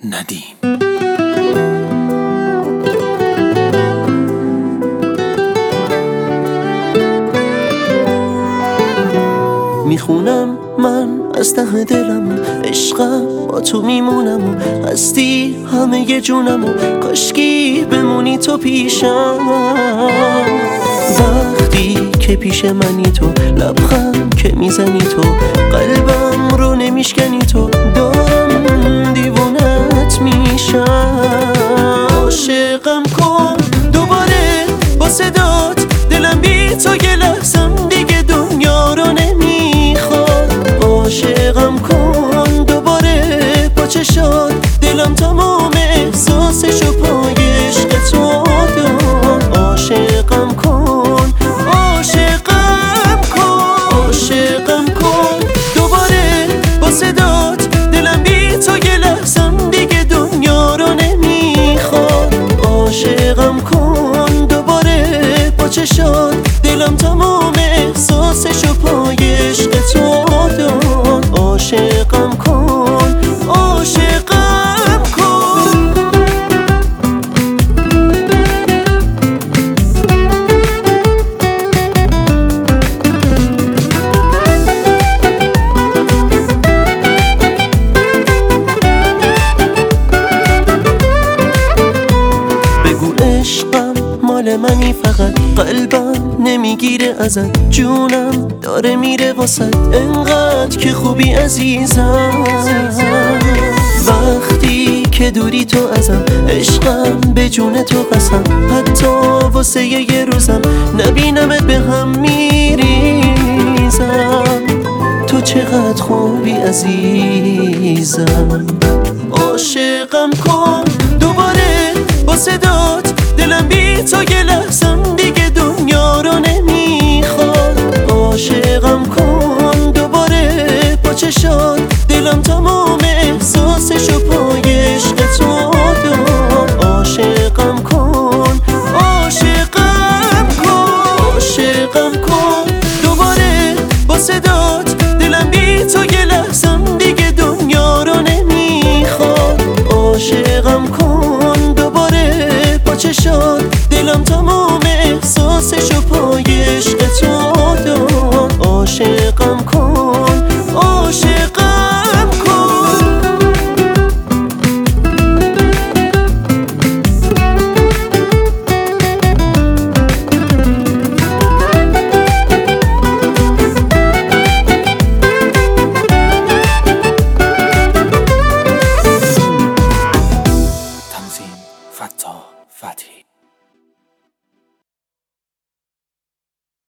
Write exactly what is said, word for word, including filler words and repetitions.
ندیم. میخونم من از ته دلم، عشقم با تو میمونم و هستی همه ی جونم و کاشکی بمونی تو پیشم. وقتی که پیش منی تو، لبخند که میزنی تو، قلبم رو نمیشکنی تو، دارم دیوونت میشم. عاشقم کن دوباره با صدات، دلم بی تو یه لحظم دیگه دنیا رو نمیخواد. عاشقم کن دوباره با چشات، دلم تمام احساسشو پای عشق تو داد. عاشقم کن، عاشقم کن، عاشقم کن دوباره با صدات، دلم بی تو یه لحظم دیگه دنیا رو نمیخواد. عاشقم کن دوباره با چشات، دلم تمام احساسشو پای عشق تو داد. عاشقم کن، عاشقم کن. بگو عشقم مال منی، فقط قلبم نمیگیره ازت، جونم داره میره واسد، انقدر که خوبی عزیزم. وقتی که دوری تو ازم، عشقم به جون تو قسم، حتی واسه یه روزم نبینمت به هم میریزم. تو چقدر خوبی عزیزم. عاشقم کن دوباره با صدات، دلم بی تو یه لحظم دیگه دنیا رو نمیخواد. عاشقم کن دوباره با چشات، دلم تمام احساسشو پای عشق تو داد. عاشقم کن، عاشقم کن، عاشقم کن دوباره با صدات، دلم بی تو یه لحظم دیگه دنیا رو نمیخواد. عاشقم کن دوباره با چشات، دلم تمام احساسشو پای عشق تو داد. عاشقم کن، عاشقم کن. تنظیم: فتاح فتحی.